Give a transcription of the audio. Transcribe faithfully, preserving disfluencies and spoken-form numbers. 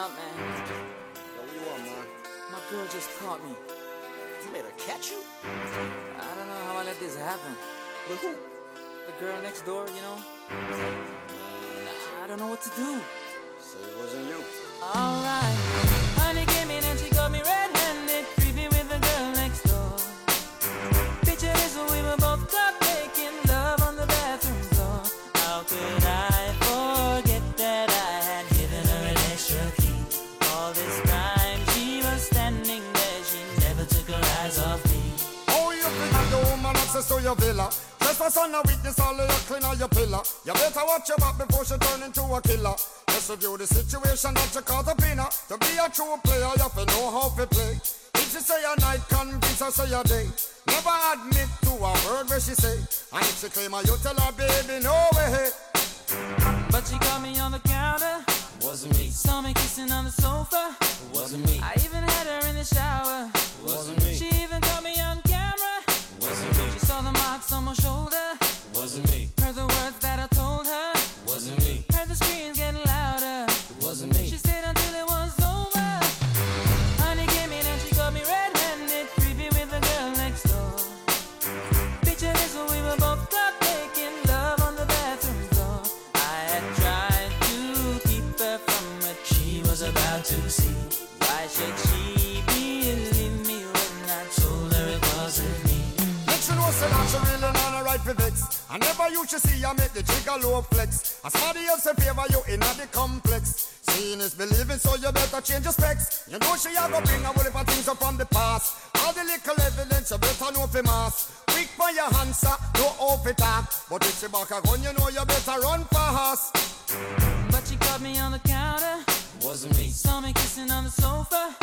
up, man? Yo, what you want, man? My girl just caught me. You made her catch you? I don't know how I let this happen. With who? The girl next door, you know? I don't know what to do. So it wasn't you. Alright. Honey came in and she got me red-handed, creepy with the girl next door. Picture this when we were both caught making love on the bathroom floor. How could I forget that I had given her an extra key? All this time she was standing there, she never took her eyes off me. Oh, you think that the woman access to your villa? Trespass on a witness, all of your clean on your pillar. You better watch your back before she turn into a killer. Just review the situation that you caught up in her. To be a true player, you have to know how to play. If she say a night, convince her say a day. Never admit to a word where she say. And if she claim her, you tell her, baby, no way. But she caught me on the counter. Wasn't me. Saw me kissing on the sofa. Wasn't me. I even had her in the shower. Wasn't me. She even caught me on camera. Wasn't me. She saw the marks on my shoulder. Wasn't me. Heard the words that I told her. Wasn't me. Heard the screams getting louder. Wasn't me. She stayed until it was over. Honey came in and she got me red-handed, creepy with the girl next door. Picture this when we were both caught making love on the bathroom floor. I had tried to keep her from what she was about to see. Why should she believe me when I told her it wasn't me? Make you know say that she really not a right for vex. I never used to see you make the jigger low flex. As somebody else in favor you in the complex. Seeing is believing, so you better change your specs. You know she a go bring a whole heap of things up from the past. All the little evidence you better know for mass. Quick for your answer, no off it up. But if she back a gun, you know you better run fast. But she caught me on the counter. Wasn't me. Saw me kissing on the sofa.